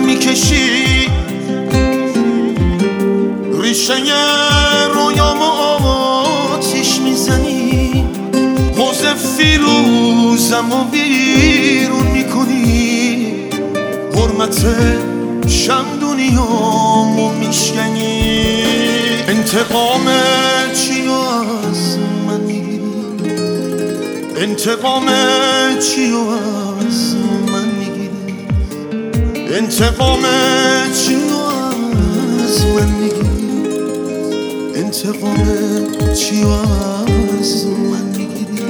میکشی، ریشه رویامو آتیش میزنی، حوض فیروزمو بیرون میکنی، حرمت شمدونیامو میشکنی. انتقام چی از من میگیری؟ انتقام چی از من میگیری؟ انتقام چی از من میگیری؟ انتقام چی از من میگیری؟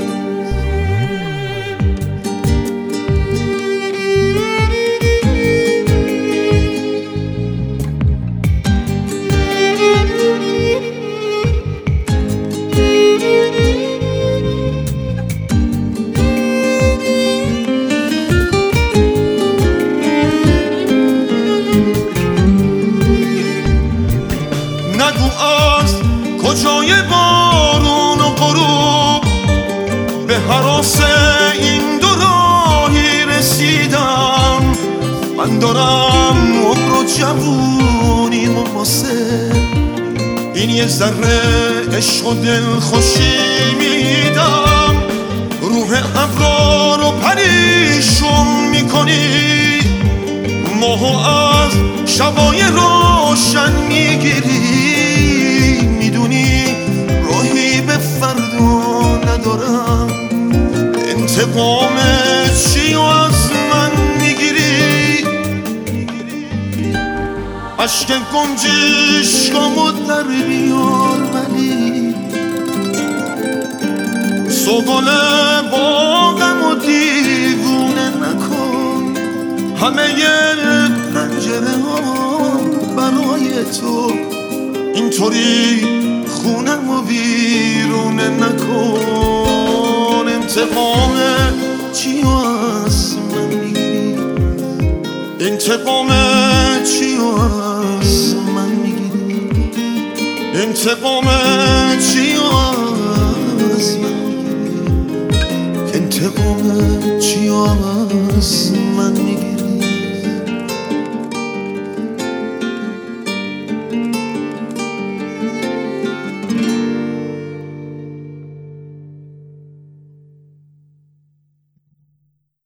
نگو از کجای بارون و غروب به هراس این دو راهی رسیدم. من دارم عمر و جوونیم و واسه این یه ذره عشق و دلخوشی میدم. روح ابرار رو پریشون میکنی، ماهو از شبای روشن میگیری. میدونی راهی به فردا ندارم، انتقام چی از من میگیری؟ عشق گنجشکامو در بیار ولی سوگل باغمو دیوونه نکن. همه پنجره ها برای تو، اینطوری خونمو ویرونه نکن. انتقام چی از من میگیری؟ انتقام چی از من میگیری؟ انتقام چی از من میگیری؟ انتقام چی از